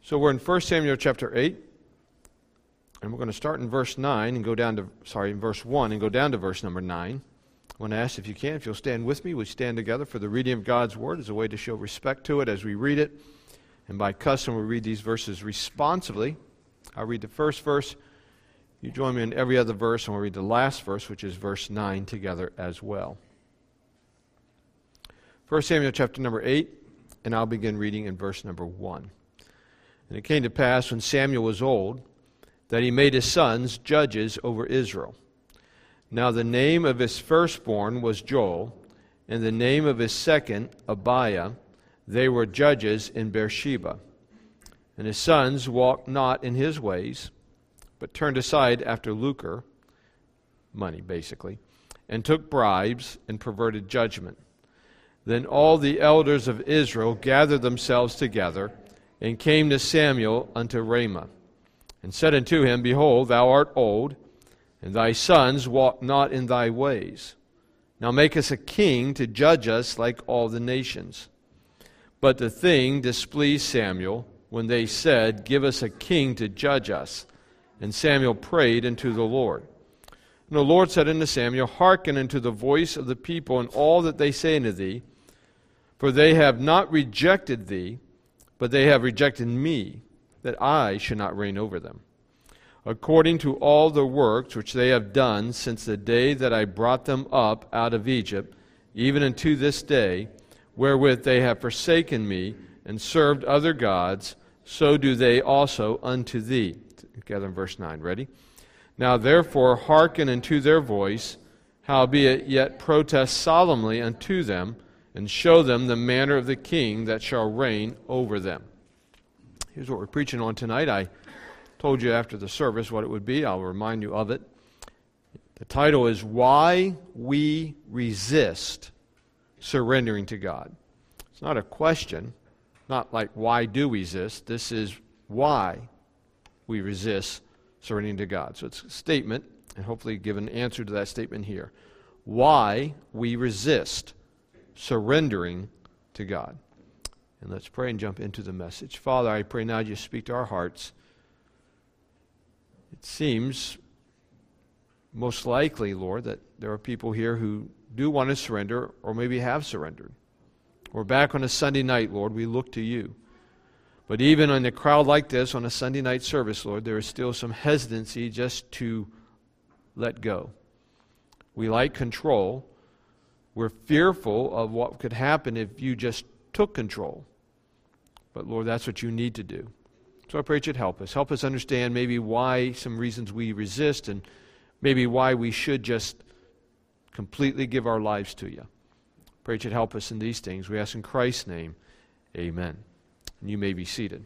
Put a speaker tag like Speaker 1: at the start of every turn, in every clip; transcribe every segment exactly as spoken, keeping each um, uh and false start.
Speaker 1: So we're in First Samuel chapter eight, and we're going to start in verse nine and go down to, sorry, in verse one and go down to verse number nine. I want to ask if you can, if you'll stand with me, we stand together for the reading of God's Word as a way to show respect to it as we read it. And by custom, we read these verses responsively. I'll read the first verse. You join me in every other verse, and we'll read the last verse, which is verse nine, together as well. First Samuel chapter number eight, and I'll begin reading in verse number one. And it came to pass, when Samuel was old, that he made his sons judges over Israel. Now the name of his firstborn was Joel, and the name of his second, Abiah. They were judges in Beersheba. And his sons walked not in his ways, but turned aside after lucre, money basically, and took bribes and perverted judgment. Then all the elders of Israel gathered themselves together, and came to Samuel unto Ramah, and said unto him, Behold, thou art old, and thy sons walk not in thy ways. Now make us a king to judge us like all the nations. But the thing displeased Samuel, when they said, Give us a king to judge us. And Samuel prayed unto the Lord. And the Lord said unto Samuel, Hearken unto the voice of the people in all that they say unto thee, for they have not rejected thee, but they have rejected me, that I should not reign over them. According to all the works which they have done since the day that I brought them up out of Egypt, even unto this day, wherewith they have forsaken me, and served other gods, so do they also unto thee. Together in verse nine, ready? Now therefore hearken unto their voice, howbeit yet protest solemnly unto them, and show them the manner of the king that shall reign over them. Here's what we're preaching on tonight. I told you after the service what it would be. I'll remind you of it. The title is Why We Resist Surrendering to God. It's not a question, not like why do we resist. This is why we resist surrendering to God. So it's a statement, and hopefully give an answer to that statement here. Why we resist surrendering to God. And let's pray and jump into the message. Father, I pray now you speak to our hearts. It seems most likely, Lord, that there are people here who do want to surrender or maybe have surrendered. We're back on a Sunday night, Lord. We look to you. But even in a crowd like this, on a Sunday night service, Lord, there is still some hesitancy just to let go. We like control. We're fearful of what could happen if you just took control. But Lord, that's what you need to do. So I pray that you'd help us. Help us understand maybe why some reasons we resist, and maybe why we should just completely give our lives to you. Pray that you'd help us in these things. We ask in Christ's name, amen. And you may be seated.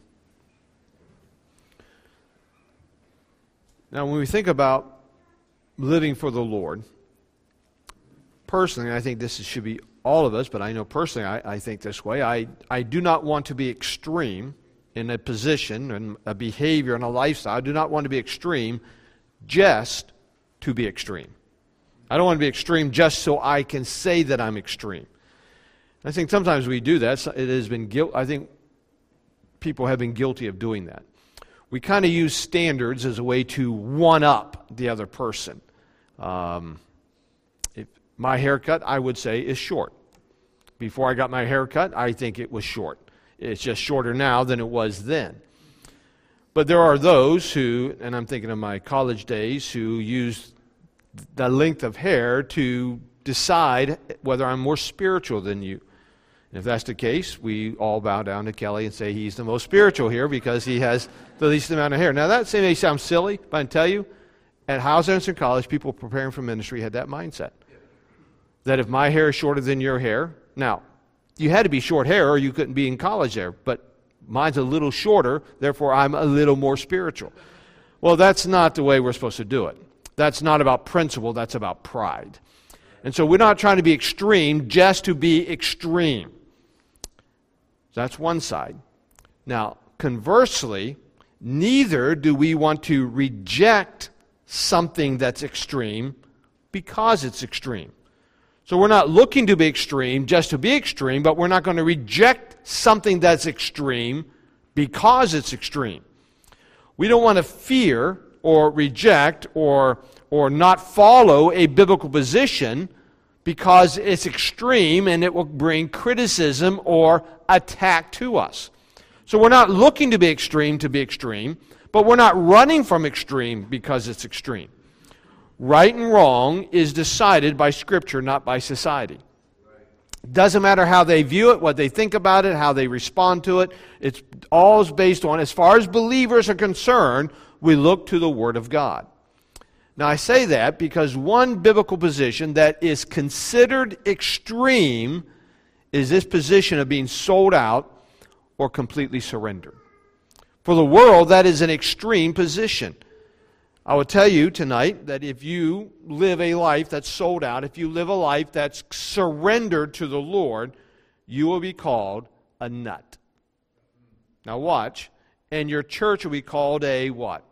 Speaker 1: Now when we think about living for the Lord, personally, I think this should be all of us, but I know personally I, I think this way. I, I do not want to be extreme in a position and a behavior and a lifestyle. I do not want to be extreme just to be extreme. I don't want to be extreme just so I can say that I'm extreme. I think sometimes we do that. It has been guilt. I think people have been guilty of doing that. We kind of use standards as a way to one-up the other person. Um, if my haircut, I would say, is short. Before I got my haircut, I think it was short. It's just shorter now than it was then. But there are those who, and I'm thinking of my college days, who use the length of hair to decide whether I'm more spiritual than you. And if that's the case, we all bow down to Kelly and say he's the most spiritual here because he has the least amount of hair. Now that may sound silly, but I can tell you, at House Anderson College, people preparing for ministry had that mindset. That if my hair is shorter than your hair, now, you had to be short hair or you couldn't be in college there, but mine's a little shorter, therefore I'm a little more spiritual. Well, that's not the way we're supposed to do it. That's not about principle, that's about pride. And so we're not trying to be extreme just to be extreme. That's one side. Now, conversely, neither do we want to reject something that's extreme because it's extreme. So we're not looking to be extreme just to be extreme, but we're not going to reject something that's extreme because it's extreme. We don't want to fear or reject or, or not follow a biblical position because it's extreme and it will bring criticism or attack to us. So we're not looking to be extreme to be extreme, but we're not running from extreme because it's extreme. Right and wrong is decided by Scripture, not by society. Doesn't matter how they view it, what they think about it, how they respond to it. It's all based on, as far as believers are concerned, we look to the Word of God. Now I say that because one biblical position that is considered extreme is this position of being sold out or completely surrendered. For the world, that is an extreme position. I will tell you tonight that if you live a life that's sold out, if you live a life that's surrendered to the Lord, you will be called a nut. Now watch, and your church will be called a what?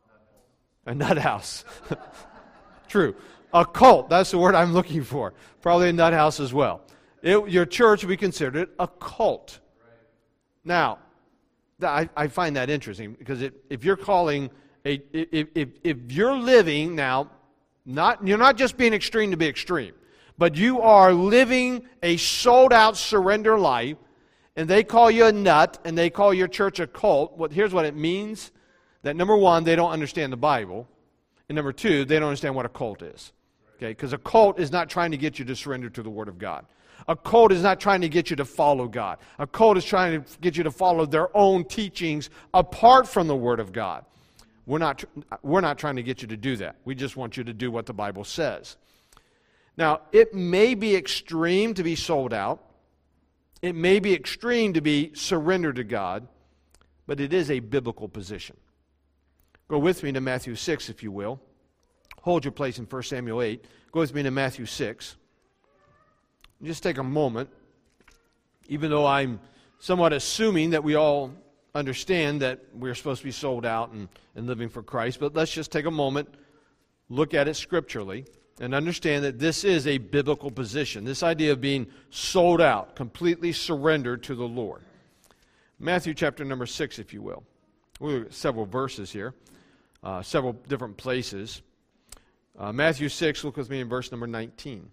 Speaker 1: A nut house. True. A cult, that's the word I'm looking for. Probably a nut house as well. It, your church will be considered a cult. Now, I, I find that interesting because it, if you're calling... A, if, if, if you're living now, not you're not just being extreme to be extreme, but you are living a sold-out surrender life, and they call you a nut, and they call your church a cult, well, here's what it means. That number one, they don't understand the Bible, and number two, they don't understand what a cult is. Okay, because a cult is not trying to get you to surrender to the Word of God. A cult is not trying to get you to follow God. A cult is trying to get you to follow their own teachings apart from the Word of God. We're not, we're not trying to get you to do that. We just want you to do what the Bible says. Now, it may be extreme to be sold out. It may be extreme to be surrendered to God, but it is a biblical position. Go with me to Matthew six, if you will. Hold your place in First Samuel eight. Go with me to Matthew six. Just take a moment, even though I'm somewhat assuming that we all understand that we're supposed to be sold out and, and living for Christ, but let's just take a moment, look at it scripturally, and understand that this is a biblical position. This idea of being sold out, completely surrendered to the Lord. Matthew chapter number six, if you will. We'll look at several verses here, uh, several different places. Uh, Matthew six, look with me in verse number nineteen.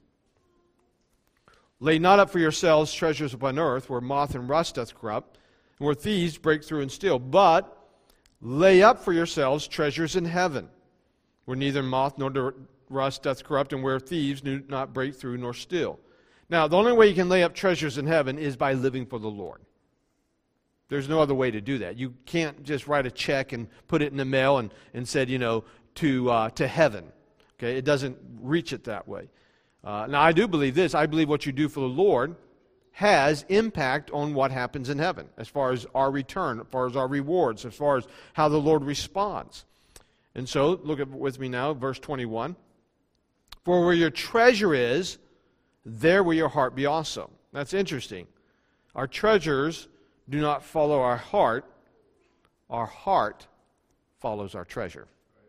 Speaker 1: Lay not up for yourselves treasures upon earth, where moth and rust doth corrupt, and where thieves break through and steal. But lay up for yourselves treasures in heaven, where neither moth nor rust doth corrupt, and where thieves do not break through nor steal. Now, the only way you can lay up treasures in heaven is by living for the Lord. There's no other way to do that. You can't just write a check and put it in the mail and, and said, you know, to, uh, to heaven. Okay, it doesn't reach it that way. Uh, now, I do believe this. I believe what you do for the Lord has impact on what happens in heaven, as far as our return, as far as our rewards, as far as how the Lord responds. And so, look at with me now, verse twenty-one. For where your treasure is, there will your heart be also. That's interesting. Our treasures do not follow our heart. Our heart follows our treasure.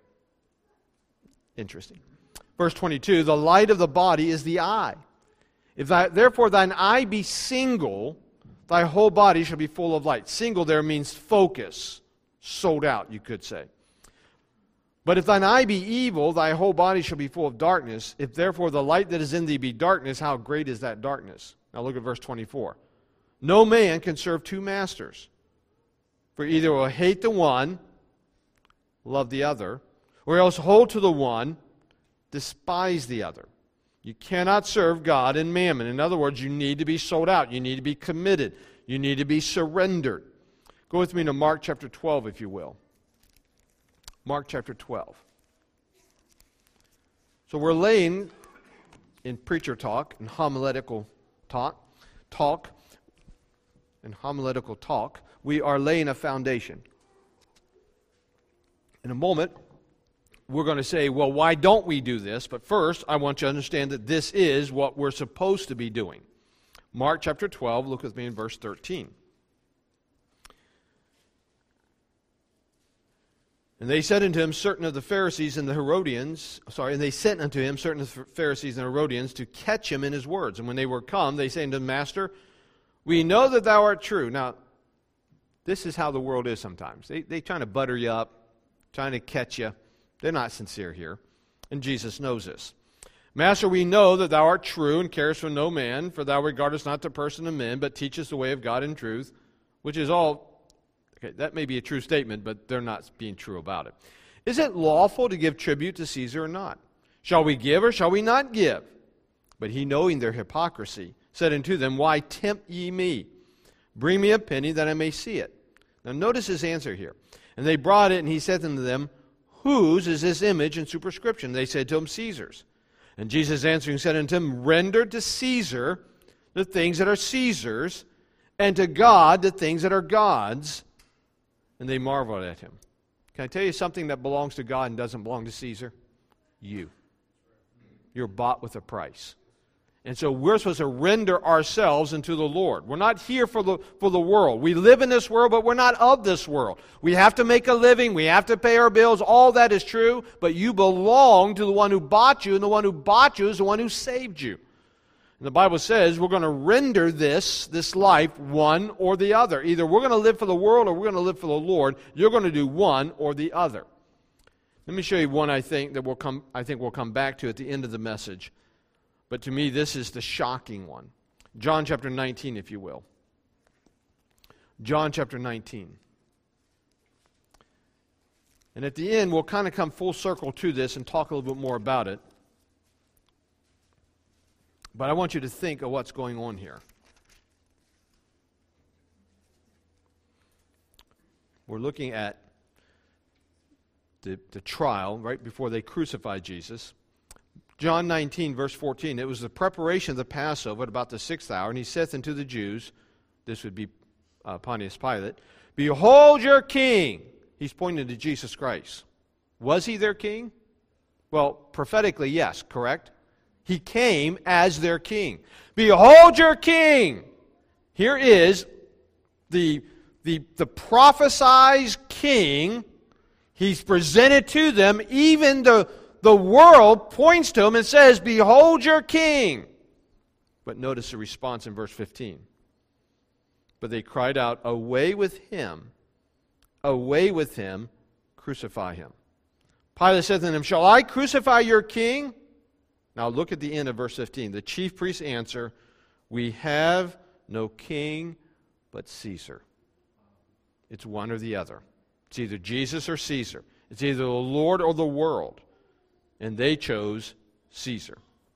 Speaker 1: Interesting. Verse twenty-two, the light of the body is the eye. If thy, therefore thine eye be single, thy whole body shall be full of light. Single there means focus, sold out, you could say. But if thine eye be evil, thy whole body shall be full of darkness. If therefore the light that is in thee be darkness, how great is that darkness? Now look at verse twenty-four. No man can serve two masters, for either will hate the one, love the other, or else hold to the one, despise the other. You cannot serve God and mammon. In other words, you need to be sold out. You need to be committed. You need to be surrendered. Go with me to Mark chapter twelve, if you will. Mark chapter twelve. So we're laying in preacher talk and homiletical talk, talk, and homiletical talk, we are laying a foundation. In a moment, we're going to say, well, why don't we do this? But first, I want you to understand that this is what we're supposed to be doing. Mark chapter twelve, look with me in verse thirteen. And they said unto him certain of the Pharisees and the Herodians, sorry, and they sent unto him certain of the Pharisees and Herodians to catch him in his words. And when they were come, they said unto him, Master, we know that thou art true. Now, This is how the world is sometimes. They, they're trying to butter you up, trying to catch you. They're not sincere here. And Jesus knows this. Master, we know that thou art true and carest for no man, for thou regardest not the person of men, but teachest the way of God in truth, which is all, okay, that may be a true statement, but they're not being true about it. Is it lawful to give tribute to Caesar or not? Shall we give or shall we not give? But he, knowing their hypocrisy, said unto them, Why tempt ye me? Bring me a penny that I may see it. Now notice his answer here. And they brought it, and he said unto them, Whose is this image and superscription? They said to him, Caesar's. And Jesus answering said unto him, Render to Caesar the things that are Caesar's, and to God the things that are God's. And they marveled at him. Can I tell you something that belongs to God and doesn't belong to Caesar? You. You're bought with a price. And so we're supposed to render ourselves unto the Lord. We're not here for the, for the world. We live in this world, but we're not of this world. We have to make a living. We have to pay our bills. All that is true, but you belong to the one who bought you, and the one who bought you is the one who saved you. And the Bible says we're going to render this, this life one or the other. Either we're going to live for the world or we're going to live for the Lord. You're going to do one or the other. Let me show you one I think that we'll come, I think we'll come back to at the end of the message. But to me, this is the shocking one. John chapter nineteen, if you will. John chapter nineteen. And at the end, we'll kind of come full circle to this and talk a little bit more about it. But I want you to think of what's going on here. We're looking at the, the trial right before they crucified Jesus. John nineteen, verse fourteen, it was the preparation of the Passover at about the sixth hour, and he saith unto the Jews, this would be uh, Pontius Pilate, Behold your king. He's pointing to Jesus Christ. Was he their king? Well, prophetically, yes, correct? He came as their king. Behold your king. Here is the, the, the prophesied king. He's presented to them, even the The world points to him and says, Behold your king. But notice the response in verse fifteen. But they cried out, Away with him, away with him, crucify him. Pilate said to them, Shall I crucify your king? Now look at the end of verse fifteen. The chief priests answer, We have no king but Caesar. It's one or the other. It's either Jesus or Caesar. It's either the Lord or the world. And they chose Caesar.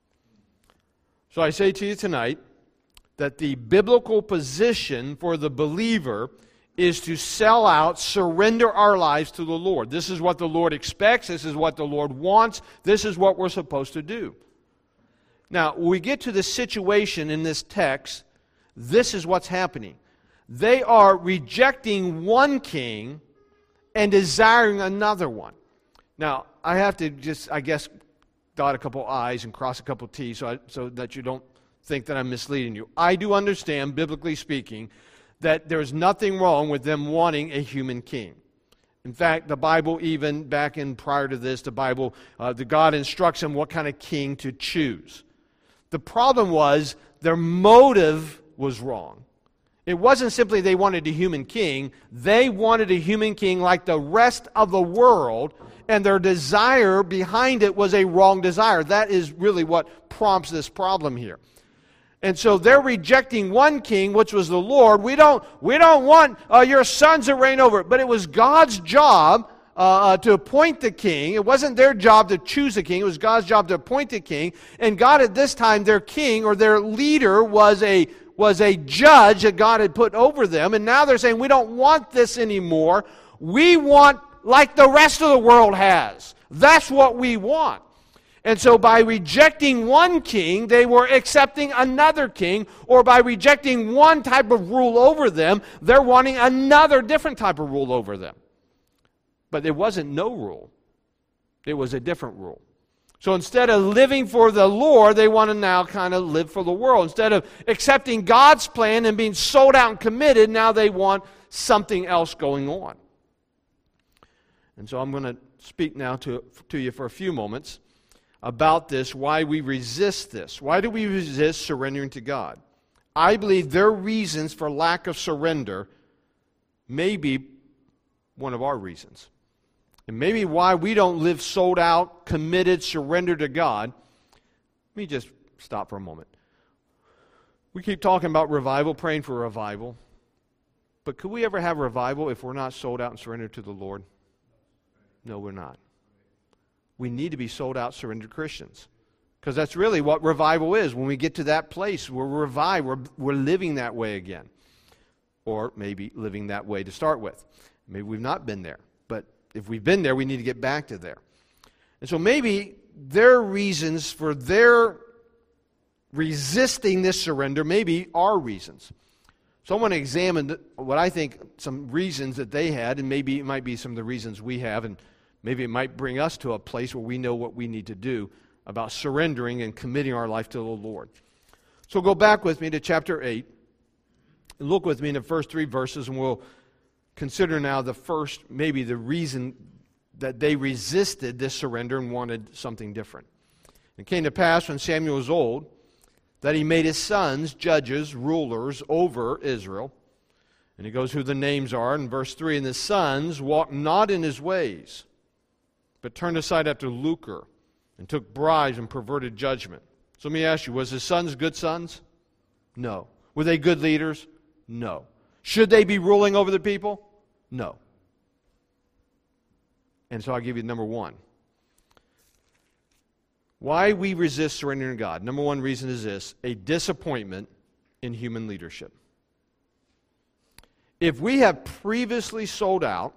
Speaker 1: So I say to you tonight that the biblical position for the believer is to sell out, surrender our lives to the Lord. This is what the Lord expects. This is what the Lord wants. This is what we're supposed to do. Now, when we get to the situation in this text, this is what's happening. They are rejecting one king and desiring another one. Now, I have to just, I guess, dot a couple I's and cross a couple T's so, I, so that you don't think that I'm misleading you. I do understand, biblically speaking, that there's nothing wrong with them wanting a human king. In fact, the Bible, even back in prior to this, the Bible, uh, the God instructs them what kind of king to choose. The problem was their motive was wrong. It wasn't simply they wanted a human king. They wanted a human king like the rest of the world, and their desire behind it was a wrong desire. That is really what prompts this problem here. And so they're rejecting one king, which was the Lord. We don't, we don't want uh, your sons to reign over it. But it was God's job uh, to appoint the king. It wasn't their job to choose a king. It was God's job to appoint a king. And God at this time, their king or their leader was a was a judge that God had put over them. And now they're saying, we don't want this anymore. We want like the rest of the world has. That's what we want. And so by rejecting one king, they were accepting another king, or by rejecting one type of rule over them, they're wanting another different type of rule over them. But there wasn't no rule. It was a different rule. So instead of living for the Lord, they want to now kind of live for the world. Instead of accepting God's plan and being sold out and committed, now they want something else going on. And so I'm going to speak now to, to you for a few moments about this, why we resist this. Why do we resist surrendering to God? I believe their reasons for lack of surrender may be one of our reasons. And maybe why we don't live sold out, committed, surrendered to God. Let me just stop for a moment. We keep talking about revival, praying for revival. But could we ever have revival if we're not sold out and surrendered to the Lord? No, we're not. We need to be sold out, surrendered Christians. Because that's really what revival is. When we get to that place, we're revived. We're, we're living that way again. Or maybe living that way to start with. Maybe we've not been there. But if we've been there, we need to get back to there. And so maybe their reasons for their resisting this surrender maybe are reasons. So I want to examine what I think some reasons that they had, and maybe it might be some of the reasons we have, and maybe it might bring us to a place where we know what we need to do about surrendering and committing our life to the Lord. So go back with me to chapter eight, and look with me in the first three verses, and we'll consider now the first, maybe the reason that they resisted this surrender and wanted something different. It came to pass when Samuel was old, that he made his sons judges, rulers over Israel. And he goes who the names are in verse three. And the sons walked not in his ways, but turned aside after lucre, and took bribes and perverted judgment. So let me ask you, was his sons good sons? No. Were they good leaders? No. Should they be ruling over the people? No. And so I'll give you number one. Why we resist surrendering to God. Number one reason is this: a disappointment in human leadership. If we have previously sold out,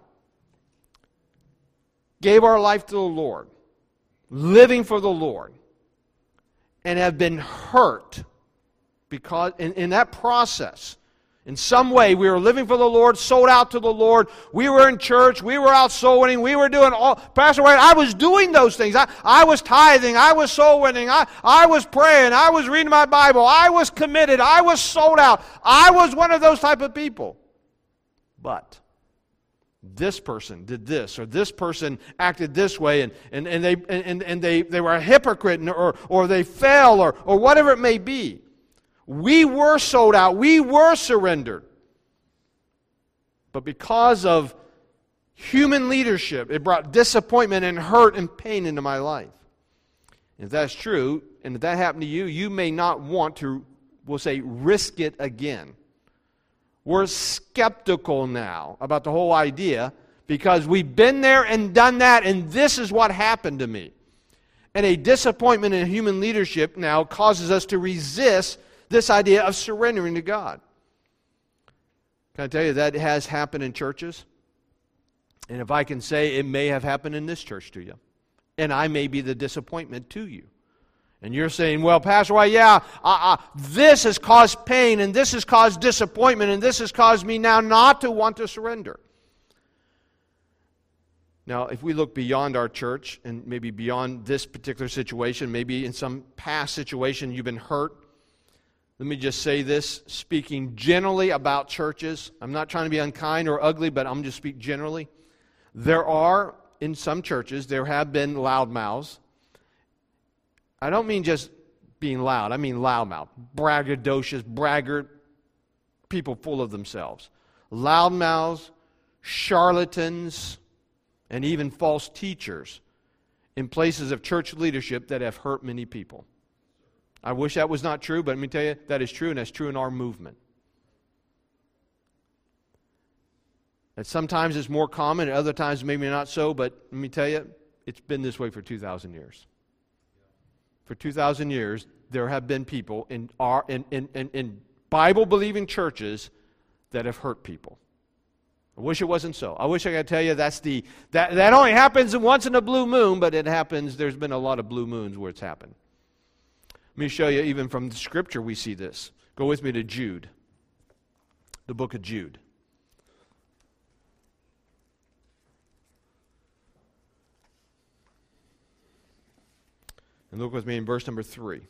Speaker 1: gave our life to the Lord, living for the Lord, and have been hurt because in, in that process, in some way, we were living for the Lord, sold out to the Lord. We were in church. We were out soul winning. We were doing all. Pastor Wayne, I was doing those things. I, I was tithing. I was soul winning. I, I was praying. I was reading my Bible. I was committed. I was sold out. I was one of those type of people. But this person did this, or this person acted this way, and, and, and, they, and, and they, they were a hypocrite, or, or they fell, or, or whatever it may be. We were sold out. We were surrendered. But because of human leadership, it brought disappointment and hurt and pain into my life. And if that's true, and if that happened to you, you may not want to, we'll say, risk it again. We're skeptical now about the whole idea because we've been there and done that, and this is what happened to me. And a disappointment in human leadership now causes us to resist this idea of surrendering to God. Can I tell you that has happened in churches? And if I can say, it may have happened in this church to you. And I may be the disappointment to you. And you're saying, well, Pastor, why, yeah, uh, uh, this has caused pain, and this has caused disappointment, and this has caused me now not to want to surrender. Now, if we look beyond our church, and maybe beyond this particular situation, maybe in some past situation you've been hurt, let me just say this, speaking generally about churches. I'm not trying to be unkind or ugly, but I'm just speaking generally. There are, in some churches, there have been loudmouths. I don't mean just being loud. I mean loudmouth, braggadocious, braggart, people full of themselves. Loudmouths, charlatans, and even false teachers in places of church leadership that have hurt many people. I wish that was not true, but let me tell you, that is true, and that's true in our movement. And sometimes it's more common, and other times maybe not so, but let me tell you, it's been this way for two thousand years. For two thousand years, there have been people in, our, in, in, in, in Bible-believing churches that have hurt people. I wish it wasn't so. I wish I could tell you that's the that, that only happens once in a blue moon, but it happens, there's been a lot of blue moons where it's happened. Let me show you, even from the Scripture we see this. Go with me to Jude, the book of Jude. And look with me in verse number three.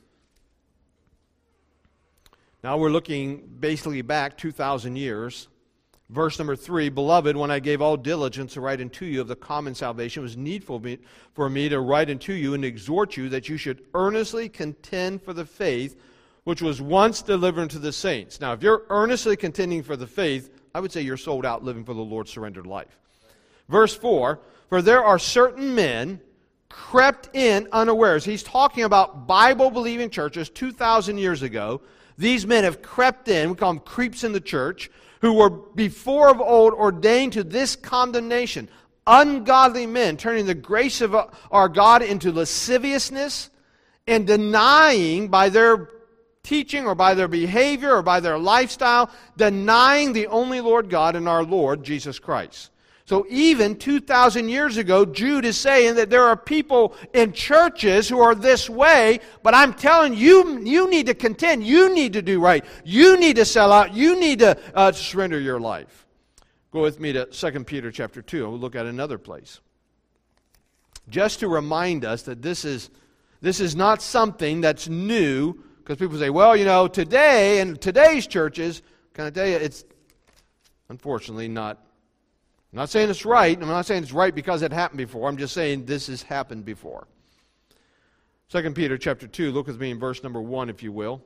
Speaker 1: Now we're looking basically back two thousand years. Verse number three, Beloved, when I gave all diligence to write unto you of the common salvation, it was needful for me to write unto you and exhort you that you should earnestly contend for the faith which was once delivered unto the saints. Now, if you're earnestly contending for the faith, I would say you're sold out living for the Lord, surrendered life. Verse four, for there are certain men crept in unawares. He's talking about Bible-believing churches two thousand years ago. These men have crept in, we call them creeps in the church, who were before of old ordained to this condemnation. Ungodly men turning the grace of our God into lasciviousness and denying by their teaching or by their behavior or by their lifestyle, denying the only Lord God and our Lord Jesus Christ. So even two thousand years ago, Jude is saying that there are people in churches who are this way, but I'm telling you, you need to contend. You need to do right. You need to sell out. You need to uh, surrender your life. Go with me to Second Peter chapter two. We'll look at another place. Just to remind us that this is, this is not something that's new, because people say, well, you know, today, in today's churches, can I tell you, it's unfortunately not. I'm not saying it's right. I'm not saying it's right because it happened before. I'm just saying this has happened before. Second Peter chapter two, look with me in verse number one, if you will.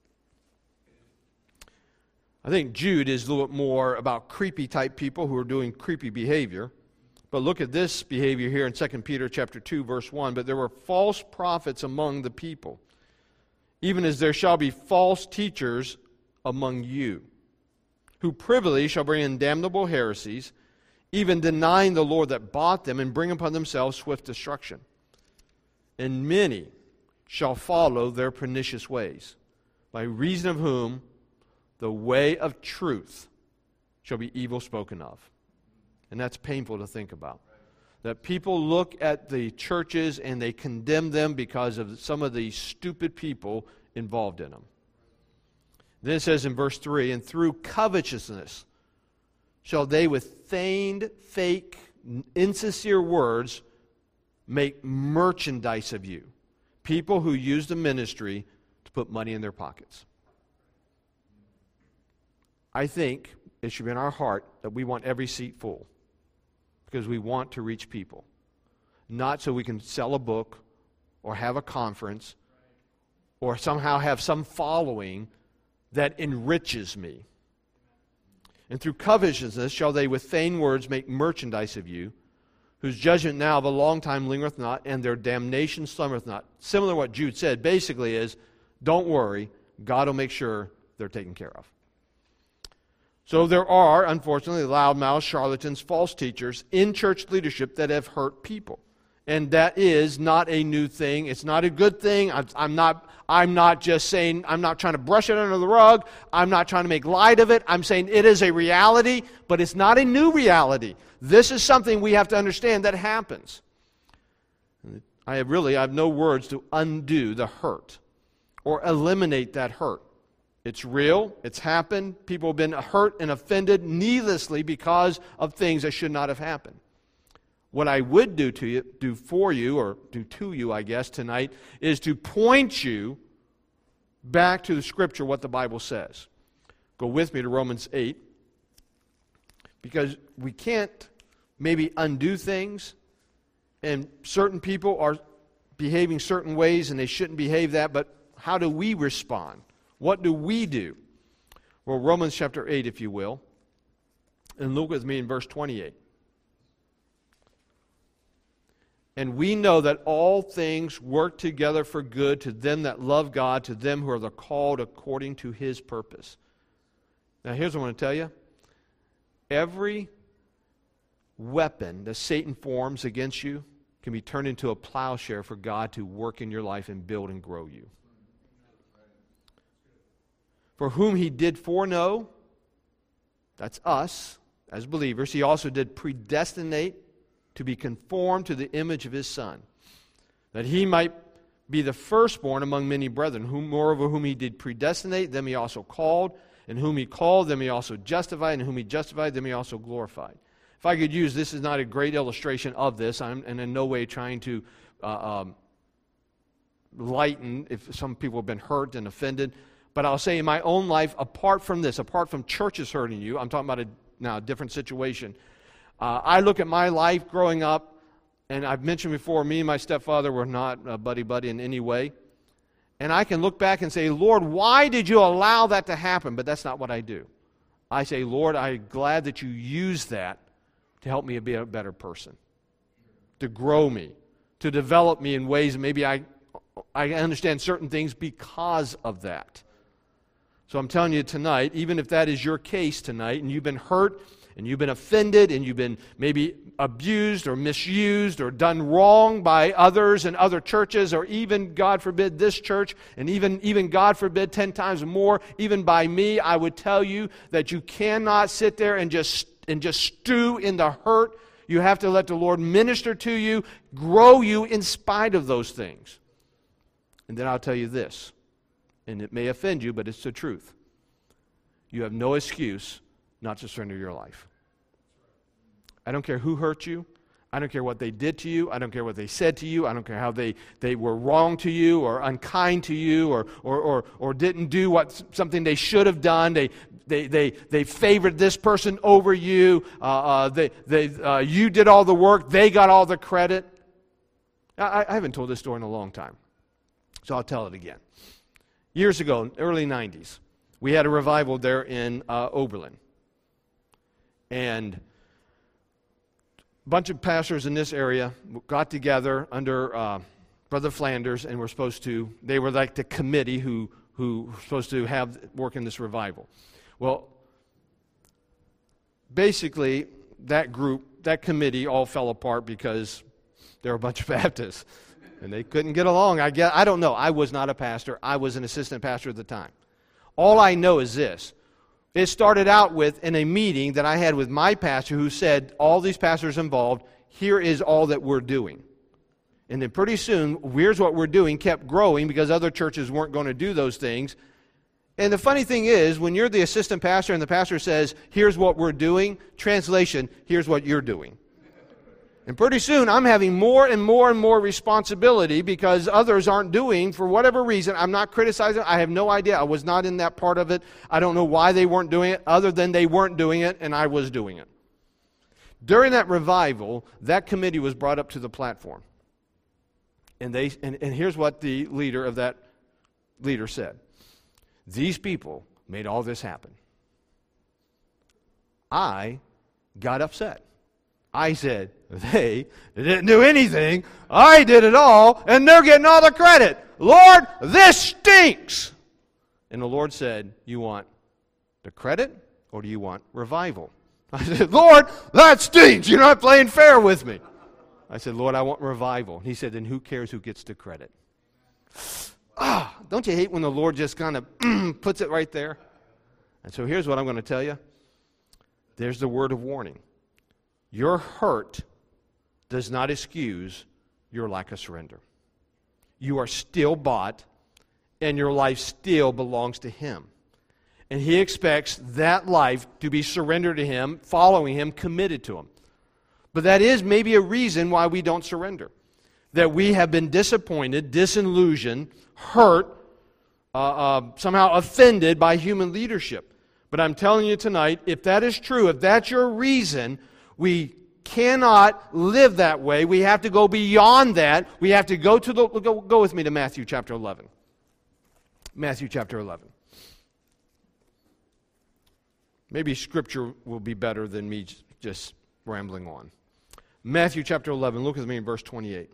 Speaker 1: I think Jude is a little bit more about creepy type people who are doing creepy behavior. But look at this behavior here in Second Peter chapter two, verse one. But there were false prophets among the people, even as there shall be false teachers among you, who privily shall bring in damnable heresies, even denying the Lord that bought them, and bring upon themselves swift destruction. And many shall follow their pernicious ways, by reason of whom the way of truth shall be evil spoken of. And that's painful to think about. That people look at the churches and they condemn them because of some of the stupid people involved in them. Then it says in verse three, and through covetousness shall they with feigned, fake, insincere words make merchandise of you. People who use the ministry to put money in their pockets. I think it should be in our heart that we want every seat full because we want to reach people. Not so we can sell a book or have a conference or somehow have some following that enriches me. And through covetousness shall they with feigned words make merchandise of you, whose judgment now of a long time lingereth not, and their damnation slumbereth not. Similar to what Jude said, basically is, don't worry, God will make sure they're taken care of. So there are, unfortunately, loudmouth charlatans, false teachers in church leadership that have hurt people. And that is not a new thing. It's not a good thing. I'm, I'm not I'm not just saying, I'm not trying to brush it under the rug. I'm not trying to make light of it. I'm saying it is a reality, but it's not a new reality. This is something we have to understand that happens. I have really, I have no words to undo the hurt or eliminate that hurt. It's real. It's happened. People have been hurt and offended needlessly because of things that should not have happened. What I would do to you, do for you, or do to you, I guess, tonight, is to point you back to the Scripture, what the Bible says. Go with me to Romans eight, because we can't maybe undo things, and certain people are behaving certain ways, and they shouldn't behave that, but how do we respond? What do we do? Well, Romans chapter eight, if you will, and look with me in verse twenty-eight. And we know that all things work together for good to them that love God, to them who are the called according to His purpose. Now here's what I want to tell you. Every weapon that Satan forms against you can be turned into a plowshare for God to work in your life and build and grow you. For whom He did foreknow, that's us as believers, He also did predestinate to be conformed to the image of His Son, that He might be the firstborn among many brethren, whom moreover whom He did predestinate, them He also called, and whom He called, them He also justified, and whom He justified, them He also glorified. If I could use, this is not a great illustration of this, I'm and in no way trying to uh, um, lighten if some people have been hurt and offended, but I'll say in my own life, apart from this, apart from churches hurting you, I'm talking about a, now a different situation. Uh, I look at my life growing up, and I've mentioned before, me and my stepfather were not uh, buddy-buddy in any way. And I can look back and say, Lord, why did you allow that to happen? But that's not what I do. I say, Lord, I'm glad that you use that to help me be a better person, to grow me, to develop me in ways that maybe I, I understand certain things because of that. So I'm telling you tonight, even if that is your case tonight, and you've been hurt, and you've been offended, and you've been maybe abused or misused or done wrong by others and other churches, or even, God forbid, this church, and even, even God forbid, ten times more, even by me, I would tell you that you cannot sit there and just, and just stew in the hurt. You have to let the Lord minister to you, grow you in spite of those things. And then I'll tell you this, and it may offend you, but it's the truth. You have no excuse not to surrender your life. I don't care who hurt you. I don't care what they did to you. I don't care what they said to you. I don't care how they, they were wrong to you or unkind to you or or or, or didn't do what something they should have done. They they they they favored this person over you. Uh, uh, they they uh, you did all the work. They got all the credit. I, I haven't told this story in a long time, so I'll tell it again. Years ago, early nineties, we had a revival there in uh, Oberlin, and a bunch of pastors in this area got together under uh, Brother Flanders, and were supposed to, they were like the committee who, who were supposed to have work in this revival. Well, basically, that group, that committee all fell apart because they were a bunch of Baptists, and they couldn't get along. I guess, I don't know. I was not a pastor. I was an assistant pastor at the time. All I know is this. It started out with, in a meeting that I had with my pastor, who said, all these pastors involved, here is all that we're doing. And then pretty soon, here's what we're doing, kept growing because other churches weren't going to do those things. And the funny thing is, when you're the assistant pastor and the pastor says, here's what we're doing, translation, here's what you're doing. And pretty soon, I'm having more and more and more responsibility because others aren't doing, for whatever reason. I'm not criticizing. I have no idea. I was not in that part of it. I don't know why they weren't doing it, other than they weren't doing it and I was doing it. During that revival, that committee was brought up to the platform. And they and, and here's what the leader of that leader said. These people made all this happen. I got upset. I said, they didn't do anything. I did it all, and they're getting all the credit. Lord, this stinks. And the Lord said, you want the credit, or do you want revival? I said, Lord, that stinks. You're not playing fair with me. I said, Lord, I want revival. He said, then who cares who gets the credit? Ah, don't you hate when the Lord just kind of puts it right there? And so here's what I'm going to tell you. There's the word of warning. Your hurt does not excuse your lack of surrender. You are still bought, and your life still belongs to Him. And He expects that life to be surrendered to Him, following Him, committed to Him. But that is maybe a reason why we don't surrender. That we have been disappointed, disillusioned, hurt, uh, uh, somehow offended by human leadership. But I'm telling you tonight, if that is true, if that's your reason, we cannot live that way. We have to go beyond that. We have to go to the, go, go with me to Matthew chapter eleven. Matthew chapter eleven. Maybe Scripture will be better than me just rambling on. Matthew chapter eleven, look with me in verse twenty-eight.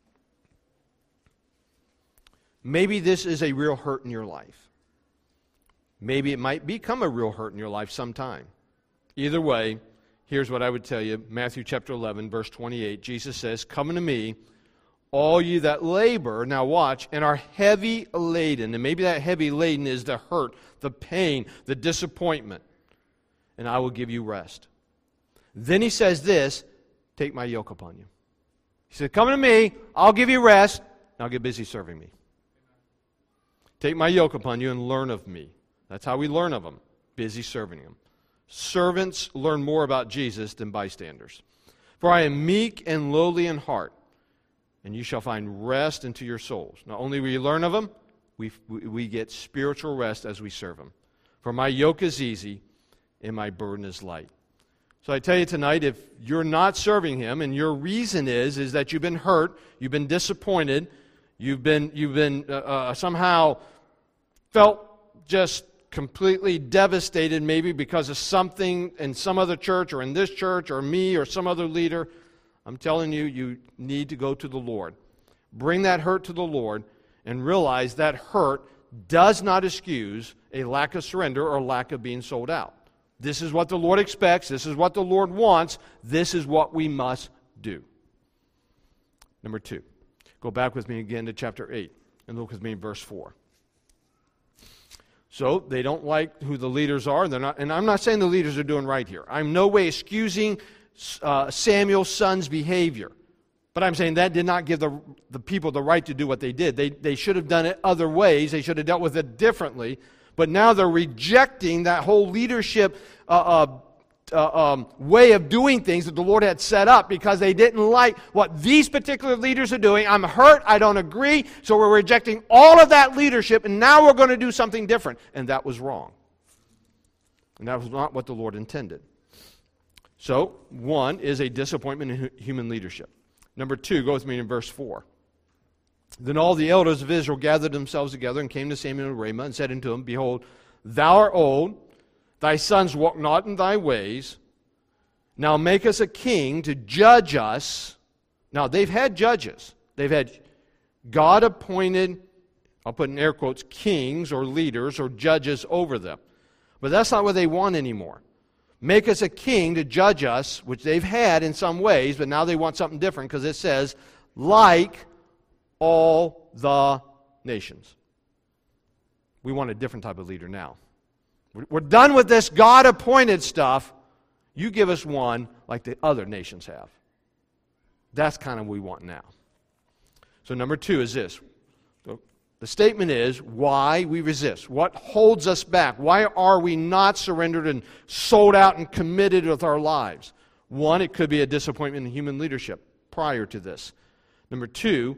Speaker 1: Maybe this is a real hurt in your life. Maybe it might become a real hurt in your life sometime. Either way, here's what I would tell you. Matthew chapter eleven, verse twenty-eight. Jesus says, come unto me, all you that labor, now watch, and are heavy laden. And maybe that heavy laden is the hurt, the pain, the disappointment. And I will give you rest. Then He says this, take my yoke upon you. He said, come to me, I'll give you rest, now get busy serving me. Take my yoke upon you and learn of me. That's how we learn of Him, busy serving Him. Servants learn more about Jesus than bystanders. For I am meek and lowly in heart, and you shall find rest into your souls. Not only will you learn of Him, we, we get spiritual rest as we serve Him. For my yoke is easy, and my burden is light. So I tell you tonight, if you're not serving Him, and your reason is, is that you've been hurt, you've been disappointed, you've been, you've been uh, uh, somehow felt just completely devastated maybe because of something in some other church or in this church or me or some other leader, I'm telling you, you need to go to the Lord. Bring that hurt to the Lord and realize that hurt does not excuse a lack of surrender or lack of being sold out. This is what the Lord expects. This is what the Lord wants. This is what we must do. Number two, go back with me again to chapter eight and look with me in verse four. So they don't like who the leaders are. They're not, and I'm not saying the leaders are doing right here. I'm no way excusing uh, Samuel's son's behavior. But I'm saying that did not give the, the people the right to do what they did. They, they should have done it other ways. They should have dealt with it differently. But now they're rejecting that whole leadership uh, uh, uh, um, way of doing things that the Lord had set up because they didn't like what these particular leaders are doing. I'm hurt. I don't agree. So we're rejecting all of that leadership, and now we're going to do something different. And that was wrong. And that was not what the Lord intended. So, one is a disappointment in human leadership. Number two, go with me in verse four. Then all the elders of Israel gathered themselves together and came to Samuel in Ramah and said unto him, Behold, thou art old, thy sons walk not in thy ways. Now make us a king to judge us. Now they've had judges. They've had God-appointed, I'll put in air quotes, kings or leaders or judges over them. But that's not what they want anymore. Make us a king to judge us, which they've had in some ways, but now they want something different because it says, like all the nations. We want a different type of leader now. We're done with this God-appointed stuff. You give us one like the other nations have. That's kind of what we want now. So number two is this. The statement is why we resist. What holds us back? Why are we not surrendered and sold out and committed with our lives? One, it could be a disappointment in human leadership prior to this. Number two,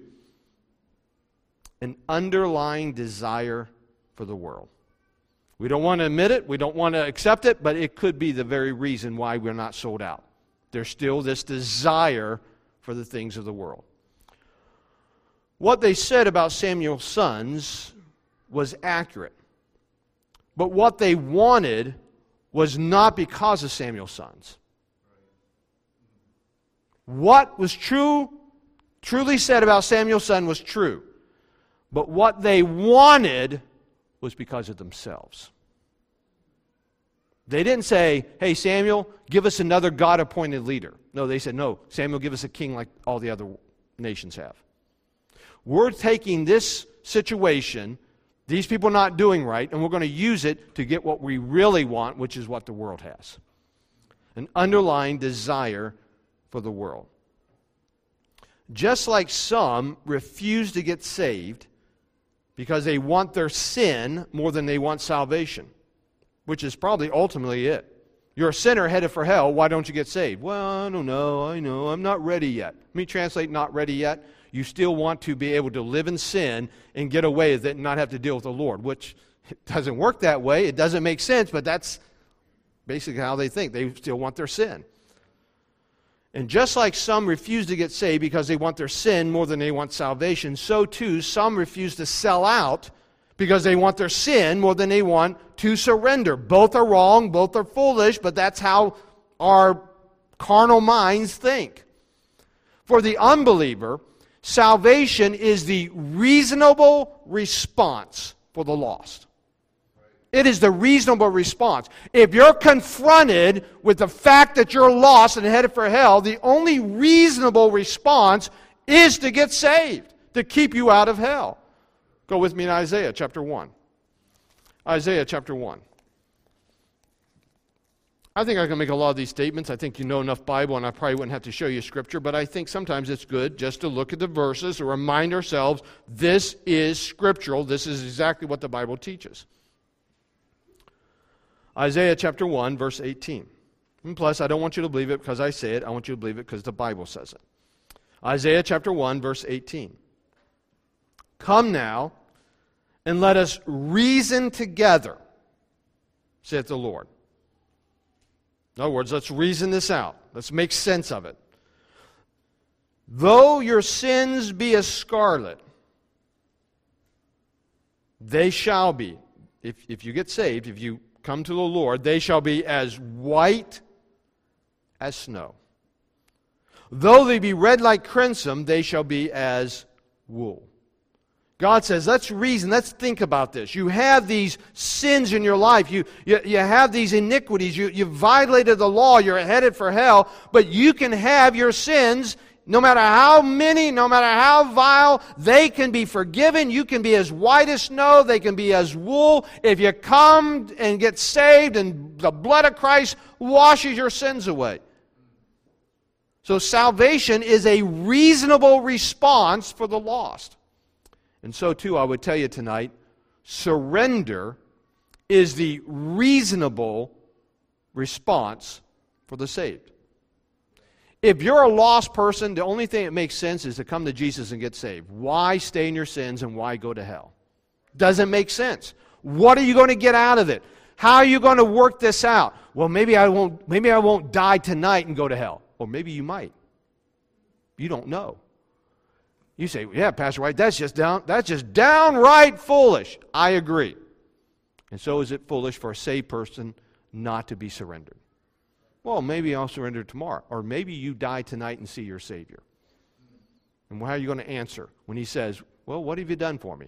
Speaker 1: an underlying desire for the world. We don't want to admit it. We don't want to accept it, but it could be the very reason why we're not sold out. There's still this desire for the things of the world. What they said about Samuel's sons was accurate. But what they wanted was not because of Samuel's sons. What was true, truly said about Samuel's son was true. But what they wanted was because of themselves. They didn't say, hey, Samuel, give us another God-appointed leader. No, they said, no, Samuel, give us a king like all the other nations have. We're taking this situation, these people not doing right, and we're going to use it to get what we really want, which is what the world has. An underlying desire for the world. Just like some refuse to get saved because they want their sin more than they want salvation, which is probably ultimately it. You're a sinner headed for hell, why don't you get saved? Well, I don't know, I know, I'm not ready yet. Let me translate not ready yet. You still want to be able to live in sin and get away with it and not have to deal with the Lord, which it doesn't work that way. It doesn't make sense, but that's basically how they think. They still want their sin. And just like some refuse to get saved because they want their sin more than they want salvation, so too some refuse to sell out because they want their sin more than they want to surrender. Both are wrong, both are foolish, but that's how our carnal minds think. For the unbeliever, salvation is the reasonable response for the lost. It is the reasonable response. If you're confronted with the fact that you're lost and headed for hell, the only reasonable response is to get saved, to keep you out of hell. Go with me in Isaiah chapter one. Isaiah chapter one. I think I can make a lot of these statements. I think you know enough Bible, and I probably wouldn't have to show you Scripture, but I think sometimes it's good just to look at the verses and remind ourselves this is scriptural. This is exactly what the Bible teaches. Isaiah chapter one, verse eighteen. And plus, I don't want you to believe it because I say it. I want you to believe it because the Bible says it. Isaiah chapter one, verse eighteen. Come now, and let us reason together, saith the Lord. In other words, let's reason this out. Let's make sense of it. Though your sins be as scarlet, they shall be. if, if you get saved, if you come to the Lord, they shall be as white as snow. Though they be red like crimson, they shall be as wool. God says, let's reason, let's think about this. You have these sins in your life. You, you, you have these iniquities. You, you violated the law. You're headed for hell. But you can have your sins, no matter how many, no matter how vile, they can be forgiven. You can be as white as snow. They can be as wool. If you come and get saved and the blood of Christ washes your sins away. So salvation is a reasonable response for the lost. And so, too, I would tell you tonight, surrender is the reasonable response for the saved. If you're a lost person, the only thing that makes sense is to come to Jesus and get saved. Why stay in your sins and why go to hell? Doesn't make sense. What are you going to get out of it? How are you going to work this out? Well, maybe I won't, maybe I won't die tonight and go to hell. Or maybe you might. You don't know. You say, yeah, Pastor White, that's just down, that's just downright foolish. I agree. And so is it foolish for a saved person not to be surrendered. Well, maybe I'll surrender tomorrow. Or maybe you die tonight and see your Savior. And how are you going to answer when He says, well, what have you done for me?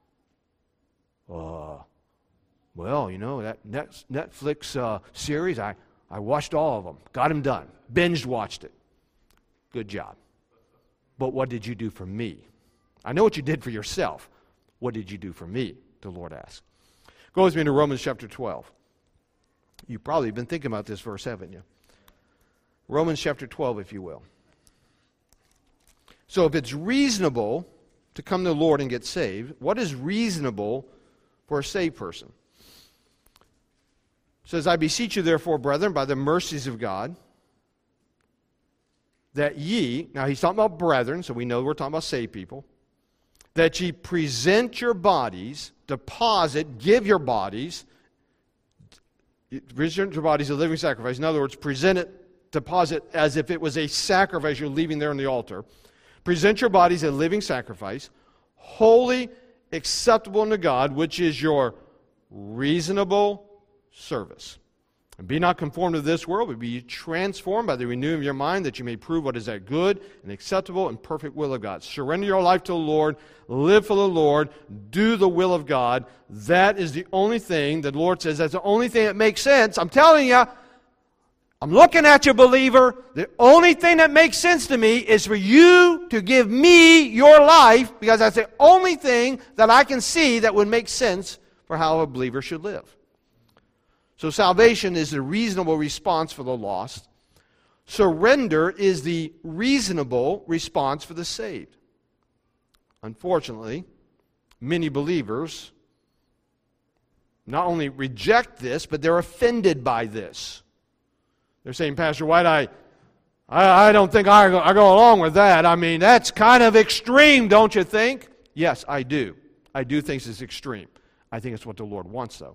Speaker 1: Uh, well, you know, that Netflix uh, series, I, I watched all of them. Got them done. Binged watched it. Good job. But what did you do for me? I know what you did for yourself. What did you do for me? The Lord asks. Go with me to Romans chapter twelve. You've probably been thinking about this verse, haven't you? Romans chapter twelve, if you will. So if it's reasonable to come to the Lord and get saved, what is reasonable for a saved person? It says, I beseech you therefore, brethren, by the mercies of God, that ye, now he's talking about brethren, so we know we're talking about saved people, that ye present your bodies, deposit, give your bodies, present your bodies a living sacrifice. In other words, present it, deposit as if it was a sacrifice you're leaving there on the altar. Present your bodies a living sacrifice, holy, acceptable unto God, which is your reasonable service. And be not conformed to this world, but be transformed by the renewing of your mind, that you may prove what is that good and acceptable and perfect will of God. Surrender your life to the Lord, live for the Lord, do the will of God. That is the only thing that the Lord says, that's the only thing that makes sense. I'm telling you, I'm looking at you, believer. The only thing that makes sense to me is for you to give me your life, because that's the only thing that I can see that would make sense for how a believer should live. So salvation is the reasonable response for the lost. Surrender is the reasonable response for the saved. Unfortunately, many believers not only reject this, but they're offended by this. They're saying, Pastor White, I, I, I don't think I go, I go along with that. I mean, that's kind of extreme, don't you think? Yes, I do. I do think it's extreme. I think it's what the Lord wants, though.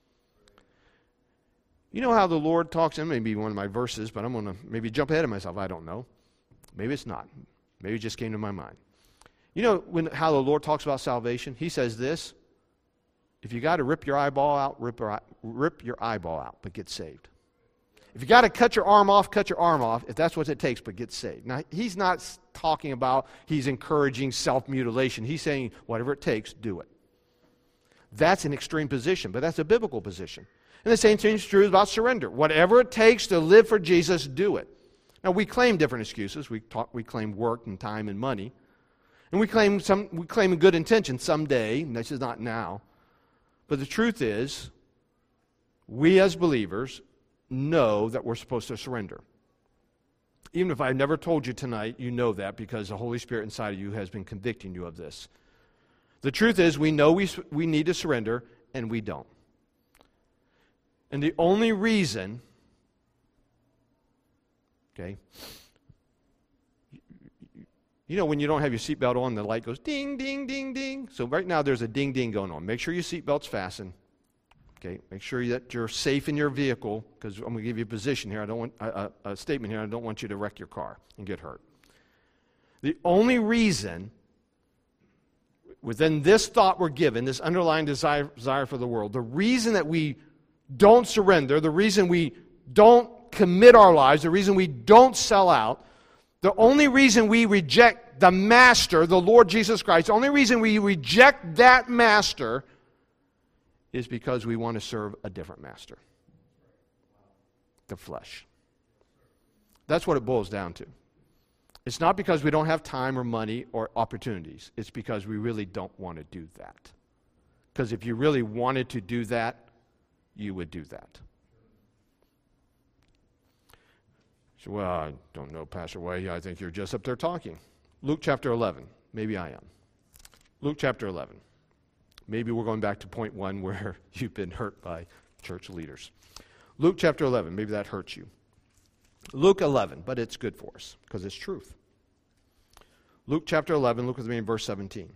Speaker 1: You know how the Lord talks, and maybe one of my verses, but I'm going to maybe jump ahead of myself. I don't know. Maybe it's not. Maybe it just came to my mind. You know when how the Lord talks about salvation? He says this, if you got to rip your eyeball out, rip your, rip your eyeball out, but get saved. If you got to cut your arm off, cut your arm off, if that's what it takes, but get saved. Now, he's not talking about he's encouraging self-mutilation. He's saying whatever it takes, do it. That's an extreme position, but that's a biblical position. And the same thing is true about surrender. Whatever it takes to live for Jesus, do it. Now, we claim different excuses. We talk, we claim work and time and money. And we claim some we claim a good intention someday, and this is not now. But the truth is, we as believers know that we're supposed to surrender. Even if I've never told you tonight, you know that because the Holy Spirit inside of you has been convicting you of this. The truth is, we know we, we need to surrender, and we don't. And the only reason, okay, you know when you don't have your seatbelt on, the light goes ding, ding, ding, ding. So right now there's a ding, ding going on. Make sure your seatbelt's fastened. Okay, make sure that you're safe in your vehicle, because I'm going to give you a position here. I don't want a, a statement here. I don't want you to wreck your car and get hurt. The only reason, within this thought we're given, this underlying desire, desire for the world, the reason that we don't surrender, the reason we don't commit our lives, the reason we don't sell out, the only reason we reject the master, the Lord Jesus Christ, the only reason we reject that master is because we want to serve a different master, the flesh. That's what it boils down to. It's not because we don't have time or money or opportunities. It's because we really don't want to do that. Because if you really wanted to do that, you would do that. So, well, I don't know, Pastor Way. I think you're just up there talking. Luke chapter eleven. Maybe I am. Luke chapter eleven. Maybe we're going back to point one where you've been hurt by church leaders. Luke chapter eleven. Maybe that hurts you. Luke eleven, but it's good for us because it's truth. Luke chapter eleven, look with me in verse seventeen.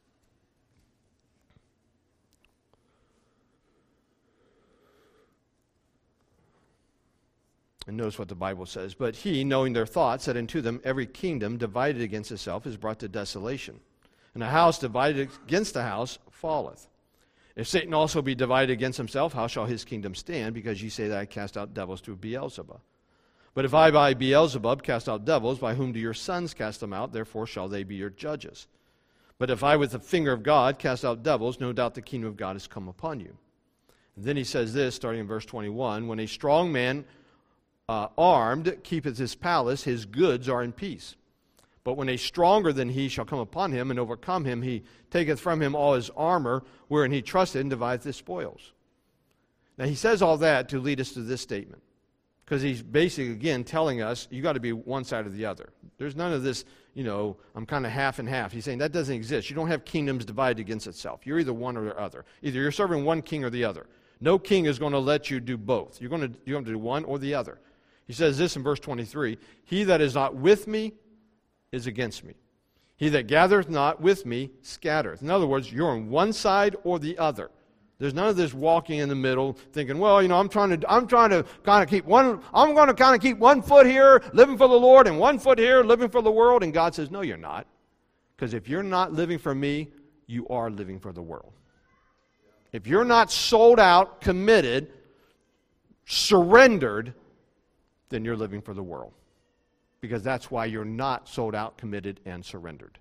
Speaker 1: And notice what the Bible says. But he, knowing their thoughts, said unto them, every kingdom divided against itself is brought to desolation, and a house divided against a house falleth. If Satan also be divided against himself, how shall his kingdom stand? Because ye say that I cast out devils through Beelzebub. But if I by Beelzebub cast out devils, by whom do your sons cast them out? Therefore shall they be your judges. But if I with the finger of God cast out devils, no doubt the kingdom of God is come upon you. And then he says this, starting in verse twenty-one, when a strong man uh, armed keepeth his palace, his goods are in peace. But when a stronger than he shall come upon him and overcome him, he taketh from him all his armor, wherein he trusted, and divideth his spoils. Now he says all that to lead us to this statement. Because he's basically, again, telling us, you got to be one side or the other. There's none of this, you know, I'm kind of half and half. He's saying that doesn't exist. You don't have kingdoms divided against itself. You're either one or the other. Either you're serving one king or the other. No king is going to let you do both. You're going to, you're going to do one or the other. He says this in verse twenty-three, he that is not with me is against me. He that gathereth not with me scattereth. In other words, you're on one side or the other. There's none of this walking in the middle, thinking, well, you know, I'm trying to, I'm trying to kind of keep one, I'm going to kind of keep one foot here, living for the Lord, and one foot here, living for the world. And God says, no, you're not. Because if you're not living for me, you are living for the world. If you're not sold out, committed, surrendered, then you're living for the world. Because that's why you're not sold out, committed, and surrendered.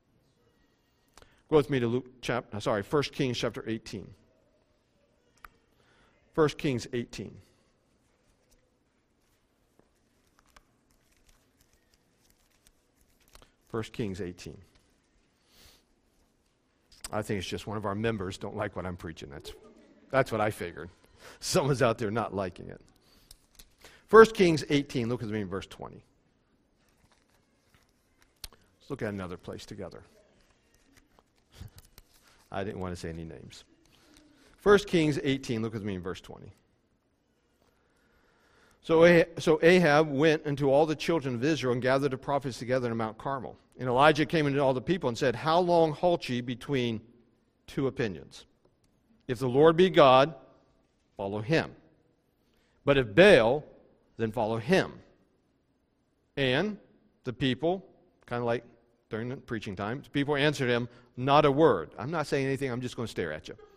Speaker 1: Go with me to Luke chapter, sorry, First Kings chapter eighteen. First Kings eighteen. First Kings eighteen. I think it's just one of our members don't like what I'm preaching. That's, that's what I figured. Someone's out there not liking it. First Kings eighteen, look with me in verse twenty. Let's look at another place together. I didn't want to say any names. First Kings eighteen, look with me in verse twenty. So, so Ahab went unto all the children of Israel and gathered the prophets together in Mount Carmel. And Elijah came unto all the people and said, how long halt ye between two opinions? If the Lord be God, follow him. But if Baal, then follow him. And the people, kind of like during the preaching time, the people answered him, not a word. I'm not saying anything, I'm just going to stare at you.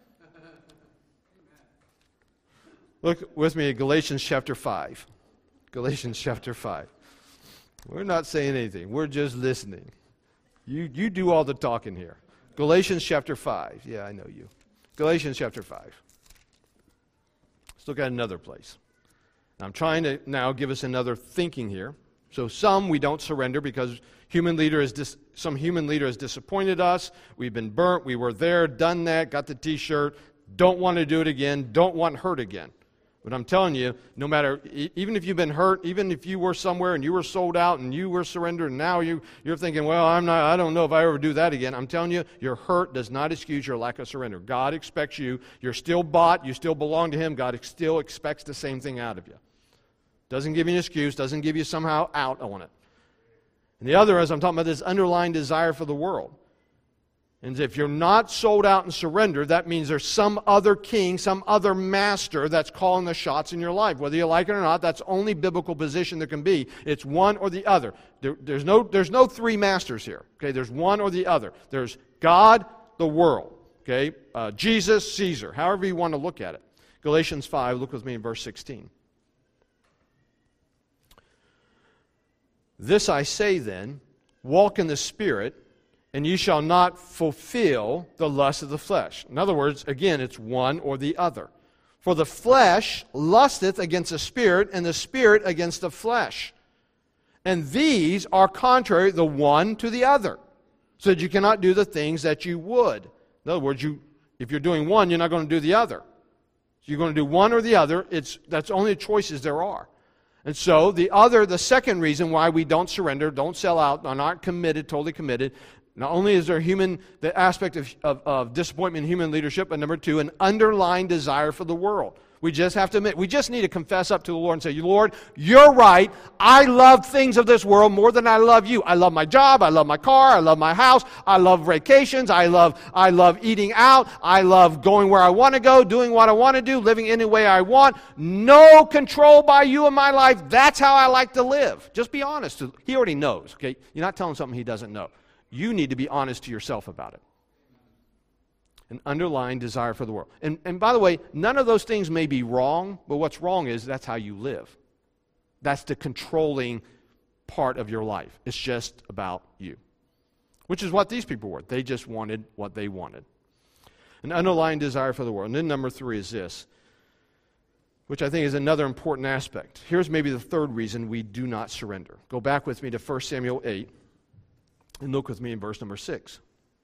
Speaker 1: Look with me at Galatians chapter five. Galatians chapter five. We're not saying anything. We're just listening. You, you do all the talking here. Galatians chapter five. Yeah, I know you. Galatians chapter five. Let's look at another place. Now, I'm trying to now give us another thinking here. So some we don't surrender because human leader is dis- some human leader has disappointed us. We've been burnt. We were there, done that, got the T-shirt. Don't want to do it again. Don't want hurt again. But I'm telling you, no matter, even if you've been hurt, even if you were somewhere and you were sold out and you were surrendered and now you, you're thinking, well, I'm not, I don't know if I ever do that again. I'm telling you, your hurt does not excuse your lack of surrender. God expects you. You're still bought. You still belong to him. God still expects the same thing out of you. Doesn't give you an excuse. Doesn't give you somehow out on it. And the other is I'm talking about this underlying desire for the world. And if you're not sold out and surrendered, that means there's some other king, some other master that's calling the shots in your life. Whether you like it or not, that's the only biblical position there can be. It's one or the other. There, there's no, there's no three masters here. Okay, there's one or the other. There's God, the world. Okay? Uh, Jesus, Caesar. However you want to look at it. Galatians five, look with me in verse sixteen. This I say then, walk in the Spirit, and ye shall not fulfill the lust of the flesh. In other words, again, it's one or the other. For the flesh lusteth against the Spirit, and the Spirit against the flesh. And these are contrary the one to the other, so that you cannot do the things that you would. In other words, you, if you're doing one, you're not going to do the other. So you're going to do one or the other. It's, that's only the choices there are. And so the other, the second reason why we don't surrender, don't sell out, are not committed, totally committed, not only is there human, the aspect of, of, of disappointment in human leadership, but number two, an underlying desire for the world. We just have to admit, we just need to confess up to the Lord and say, Lord, you're right. I love things of this world more than I love you. I love my job. I love my car. I love my house. I love vacations. I love, I love eating out. I love going where I want to go, doing what I want to do, living any way I want. No control by you in my life. That's how I like to live. Just be honest. He already knows, okay? You're not telling something he doesn't know. You need to be honest to yourself about it. An underlying desire for the world. And, and by the way, none of those things may be wrong, but what's wrong is that's how you live. That's the controlling part of your life. It's just about you. Which is what these people were. They just wanted what they wanted. An underlying desire for the world. And then number three is this, which I think is another important aspect. Here's maybe the third reason we do not surrender. Go back with me to First Samuel eight and look with me in verse number six.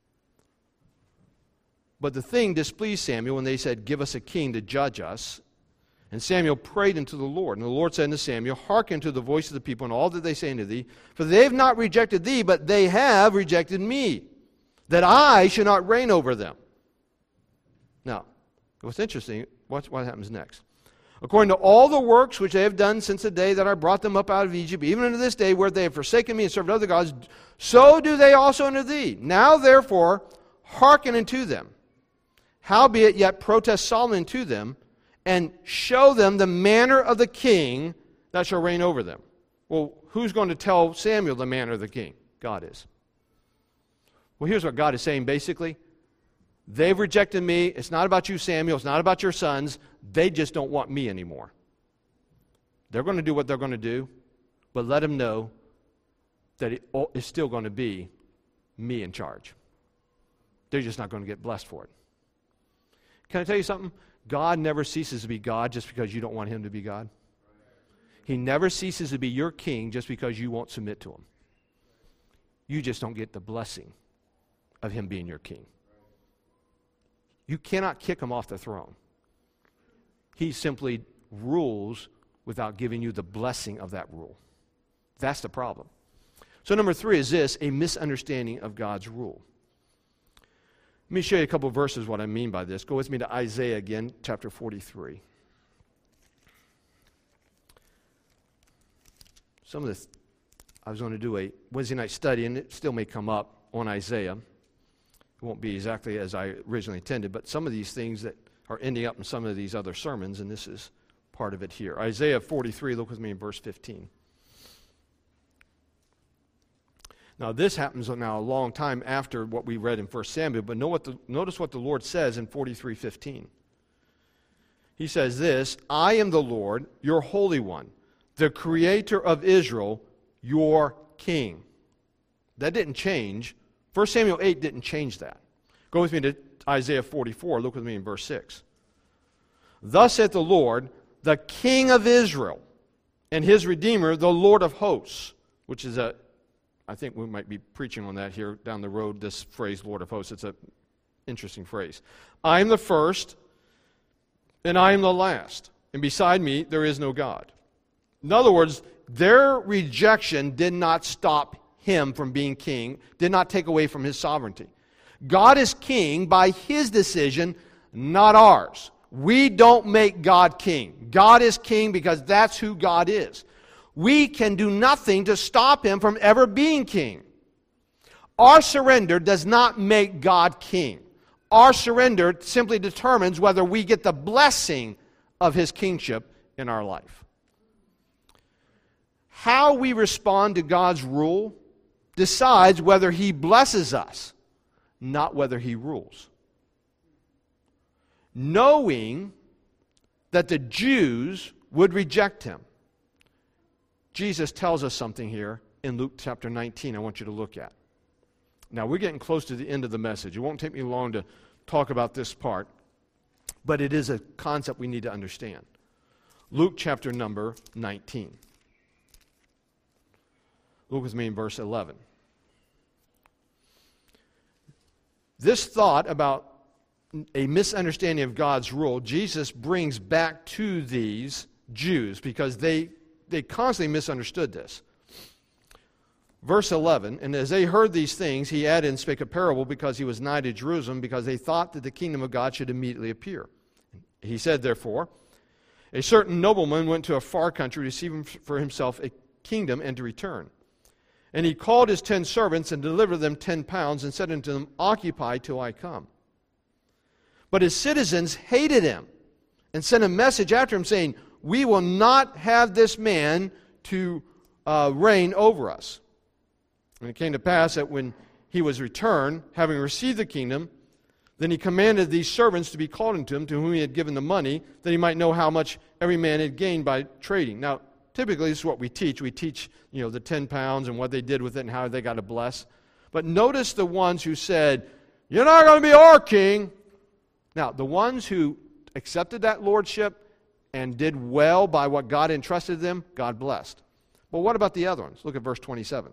Speaker 1: But the thing displeased Samuel when they said, give us a king to judge us. And Samuel prayed unto the Lord. And the Lord said unto Samuel, hearken to the voice of the people and all that they say unto thee. For they have not rejected thee, but they have rejected me, that I should not reign over them. Now, what's interesting, watch what happens next. According to all the works which they have done since the day that I brought them up out of Egypt, even unto this day, where they have forsaken me and served other gods, so do they also unto thee. Now therefore, hearken unto them. Howbeit yet protest Solomon to them, and show them the manner of the king that shall reign over them. Well, who's going to tell Samuel the manner of the king? God is. Well, here's what God is saying basically. They've rejected me. It's not about you, Samuel. It's not about your sons. They just don't want me anymore. They're going to do what they're going to do, but let them know that it is still going to be me in charge. They're just not going to get blessed for it. Can I tell you something? God never ceases to be God just because you don't want him to be God. He never ceases to be your king just because you won't submit to him. You just don't get the blessing of him being your king. You cannot kick him off the throne. He simply rules without giving you the blessing of that rule. That's the problem. So number three is this, a misunderstanding of God's rule. Let me show you a couple of verses what I mean by this. Go with me to Isaiah again, chapter forty-three. Some of this, I was going to do a Wednesday night study, and it still may come up on Isaiah. It won't be exactly as I originally intended, but some of these things that are ending up in some of these other sermons, and this is part of it here. Isaiah forty-three, look with me in verse fifteen. Now, this happens now a long time after what we read in First Samuel, but know what the, notice what the Lord says in forty-three fifteen. He says this, I am the Lord, your Holy One, the Creator of Israel, your King. That didn't change. First Samuel eight didn't change that. Go with me to Isaiah forty-four. Look with me in verse six. Thus saith the Lord, the King of Israel, and his Redeemer, the Lord of hosts, which is a I think we might be preaching on that here down the road, this phrase, Lord of hosts. It's an interesting phrase. I am the first, and I am the last, and beside me there is no God. In other words, their rejection did not stop him from being king, did not take away from his sovereignty. God is king by his decision, not ours. We don't make God king. God is king because that's who God is. We can do nothing to stop him from ever being king. Our surrender does not make God king. Our surrender simply determines whether we get the blessing of his kingship in our life. How we respond to God's rule decides whether he blesses us, not whether he rules. Knowing that the Jews would reject him. Jesus tells us something here in Luke chapter nineteen I want you to look at. Now, we're getting close to the end of the message. It won't take me long to talk about this part, but it is a concept we need to understand. Luke chapter number nineteen. Look with me in verse eleven. This thought about a misunderstanding of God's rule, Jesus brings back to these Jews because they, they constantly misunderstood this. Verse eleven, and as they heard these things, he added and spake a parable because he was nigh to Jerusalem, because they thought that the kingdom of God should immediately appear. He said, therefore, a certain nobleman went to a far country to receive for himself a kingdom and to return. And he called his ten servants and delivered them ten pounds and said unto them, occupy till I come. But his citizens hated him and sent a message after him saying, we will not have this man to uh, reign over us. And it came to pass that when he was returned, having received the kingdom, then he commanded these servants to be called unto him, to whom he had given the money, that he might know how much every man had gained by trading. Now, typically, this is what we teach. We teach, you know, the ten pounds and what they did with it and how they got to bless. But notice the ones who said, you're not going to be our king. Now, the ones who accepted that lordship and did well by what God entrusted them, God blessed. But what about the other ones? Look at verse twenty-seven.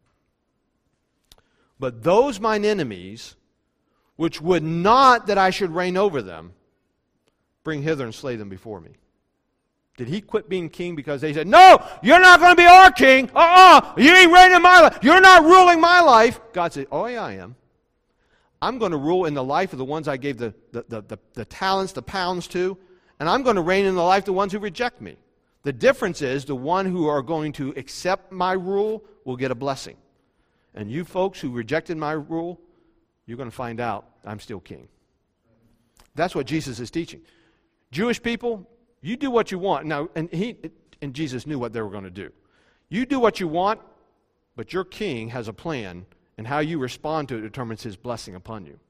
Speaker 1: But those mine enemies, which would not that I should reign over them, bring hither and slay them before me. Did he quit being king because they said, no, you're not going to be our king. Uh-uh, you ain't reigning my life. You're not ruling my life. God said, oh yeah, I am. I'm going to rule in the life of the ones I gave the, the, the, the, the talents, the pounds to, and I'm going to reign in the life of the ones who reject me. The difference is the one who are going to accept my rule will get a blessing. And you folks who rejected my rule, you're going to find out I'm still king. That's what Jesus is teaching. Jewish people, you do what you want. Now, and he and Jesus knew what they were going to do. You do what you want, but your king has a plan, and how you respond to it determines his blessing upon you.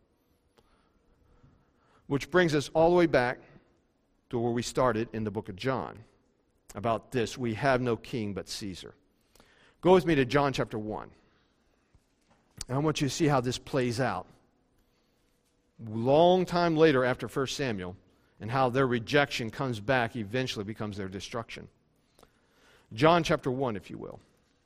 Speaker 1: Which brings us all the way back to where we started in the book of John. About this, we have no king but Caesar. Go with me to John chapter one. And I want you to see how this plays out. Long time later after First Samuel, and how their rejection comes back, eventually becomes their destruction. John chapter one, if you will.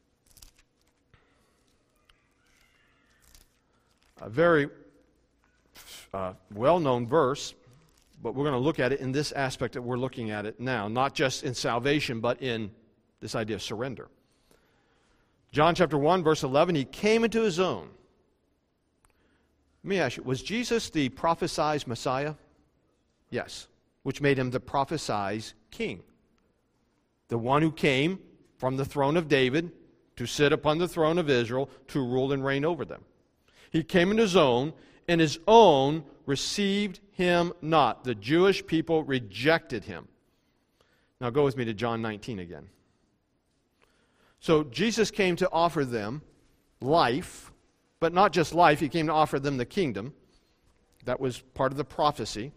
Speaker 1: A very uh, well-known verse, but we're going to look at it in this aspect that we're looking at it now, not just in salvation, but in this idea of surrender. John chapter one, verse eleven, he came into his own. Let me ask you, was Jesus the prophesied Messiah? Yes, which made him the prophesied king. The one who came from the throne of David to sit upon the throne of Israel to rule and reign over them. He came into his own, and his own received him not. The Jewish people rejected him. Now go with me to John nineteen again. So Jesus came to offer them life, but not just life. He came to offer them the kingdom. That was part of the prophecy.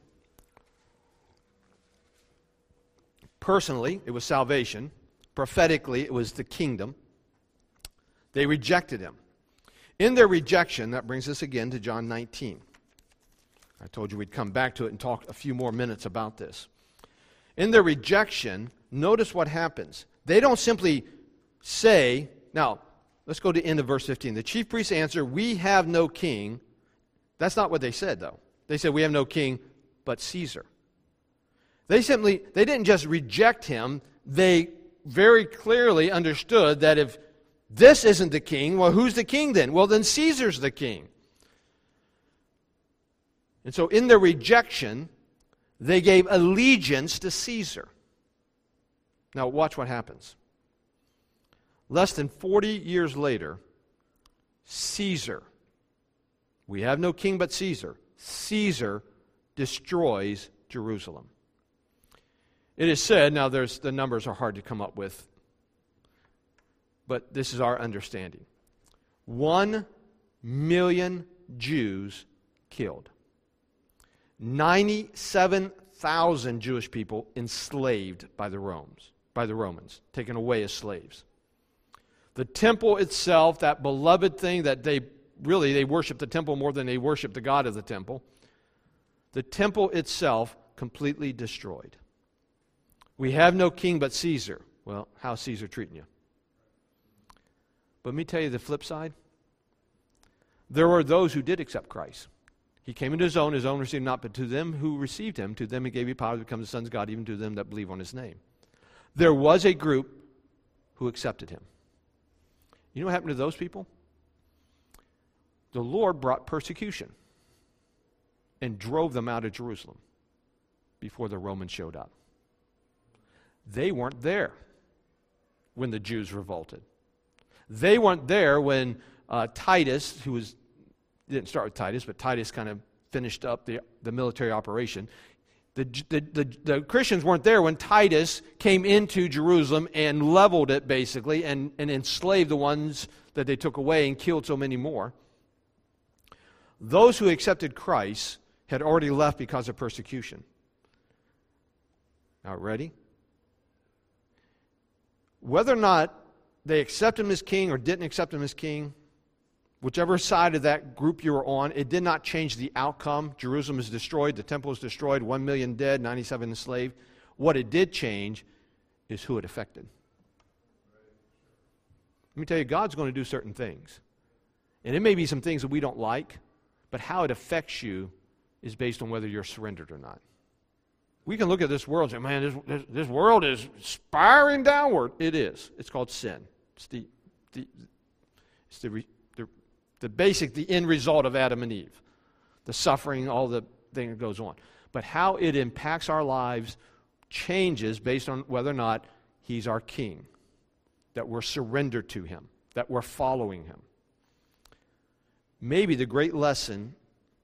Speaker 1: Personally, it was salvation. Prophetically, it was the kingdom. They rejected him. In their rejection, that brings us again to John nineteen. I told you we'd come back to it and talk a few more minutes about this. In their rejection, notice what happens. They don't simply say, now, let's go to the end of verse fifteen. The chief priests answer, we have no king. That's not what they said, though. They said, we have no king but Caesar. They simply, they didn't just reject him. They very clearly understood that if this isn't the king, well, who's the king then? Well, then Caesar's the king. And so in their rejection, they gave allegiance to Caesar. Now watch what happens. Less than forty years later, Caesar, we have no king but Caesar, Caesar destroys Jerusalem. It is said, now there's the numbers are hard to come up with, but this is our understanding. One million Jews killed. ninety-seven thousand Jewish people enslaved by the Romans, by the Romans, taken away as slaves. The temple itself, that beloved thing that they really, they worship the temple more than they worship the God of the temple. The temple itself completely destroyed. We have no king but Caesar. Well, how's Caesar treating you? But let me tell you the flip side. There were those who did accept Christ. He came into his own, his own received not, but to them who received him, to them he gave you power to become the sons of God, even to them that believe on his name. There was a group who accepted him. You know what happened to those people? The Lord brought persecution and drove them out of Jerusalem before the Romans showed up. They weren't there when the Jews revolted. They weren't there when uh, Titus, who was, didn't start with Titus, but Titus kind of finished up the, the military operation. The, the, the, the Christians weren't there when Titus came into Jerusalem and leveled it, basically, and, and enslaved the ones that they took away and killed so many more. Those who accepted Christ had already left because of persecution. Now, ready? Whether or not they accepted him as king or didn't accept him as king, whichever side of that group you were on, it did not change the outcome. Jerusalem is destroyed, the temple is destroyed, one million dead, ninety-seven enslaved. What it did change is who it affected. Let me tell you, God's going to do certain things. And it may be some things that we don't like, but how it affects you is based on whether you're surrendered or not. We can look at this world and say, man, this, this, this world is spiraling downward. It is. It's called sin. It's the, the, it's the, the, the basic, the end result of Adam and Eve. The suffering, all the thing that goes on. But how it impacts our lives changes based on whether or not he's our king, that we're surrendered to him, that we're following him. Maybe the great lesson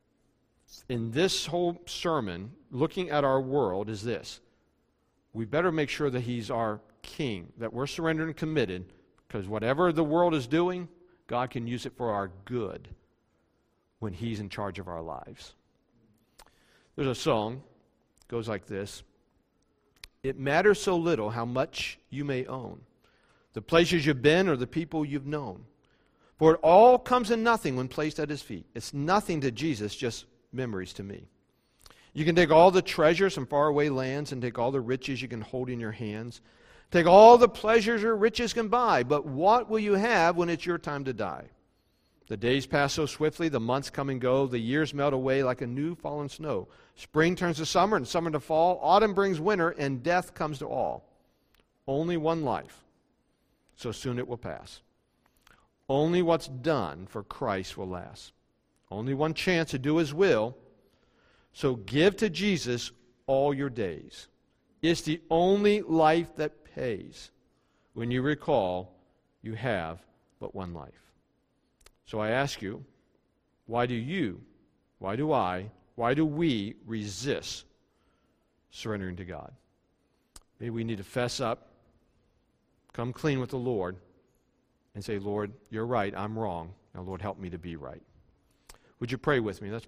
Speaker 1: in this whole sermon, looking at our world, is this. We better make sure that he's our king, that we're surrendered and committed, because whatever the world is doing, God can use it for our good when he's in charge of our lives. There's a song, it goes like this. It matters so little how much you may own, the places you've been or the people you've known. For it all comes in nothing when placed at his feet. It's nothing to Jesus, just memories to me. You can take all the treasures from faraway lands and take all the riches you can hold in your hands. Take all the pleasures your riches can buy, but what will you have when it's your time to die? The days pass so swiftly, the months come and go, the years melt away like a new fallen snow. Spring turns to summer and summer to fall, autumn brings winter, and death comes to all. Only one life, so soon it will pass. Only what's done for Christ will last. Only one chance to do his will, so give to Jesus all your days. It's the only life that pays when you recall you have but one life. So I ask you, why do you, why do I, why do we resist surrendering to God? Maybe we need to fess up, come clean with the Lord, and say, Lord, you're right, I'm wrong. Now, Lord, help me to be right. Would you pray with me? Let's